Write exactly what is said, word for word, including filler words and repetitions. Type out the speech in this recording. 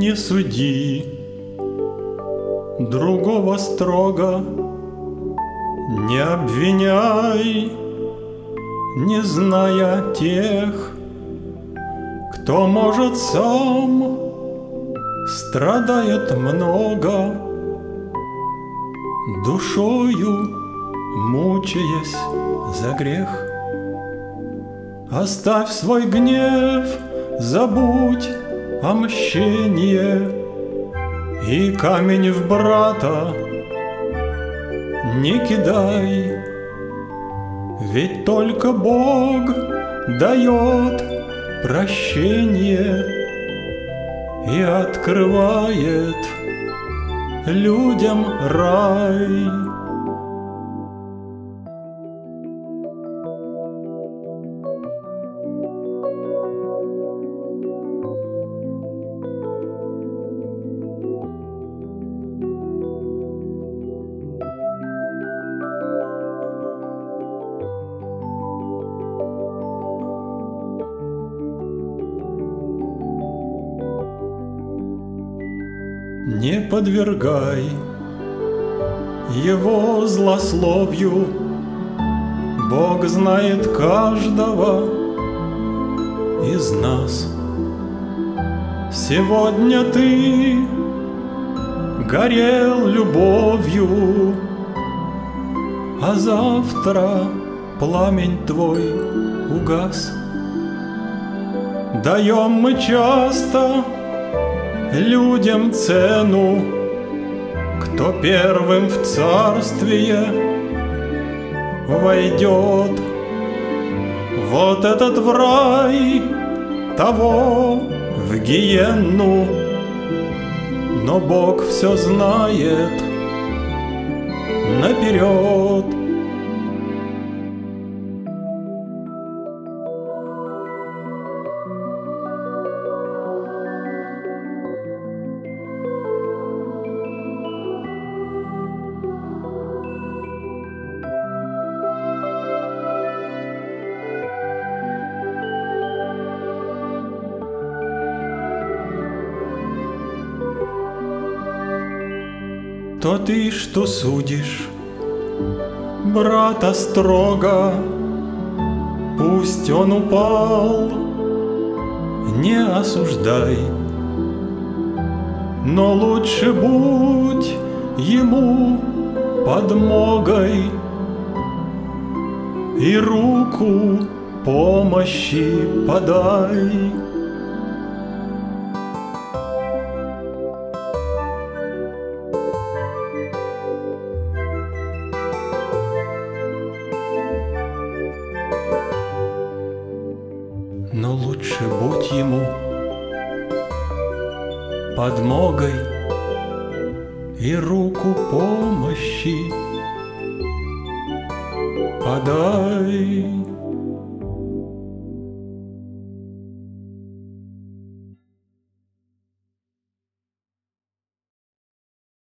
Не суди другого строго, не обвиняй, не зная тех, кто, может, сам страдает много, душою мучаясь за грех. Оставь свой гнев, забудь о мщении, и камень в брата не кидай, ведь только Бог дает прощение и открывает людям рай. Не подвергай его злословию, Бог знает каждого из нас. Сегодня ты горел любовью, а завтра пламень твой угас. Даем мы часто людям цену, кто первым в царствие войдет. Вот этот в рай, того в гиенну, но Бог все знает наперед. То ты, что судишь брата строго, пусть он упал, не осуждай, но лучше будь ему подмогой и руку помощи подай. Но лучше будь ему подмогой и руку помощи подай.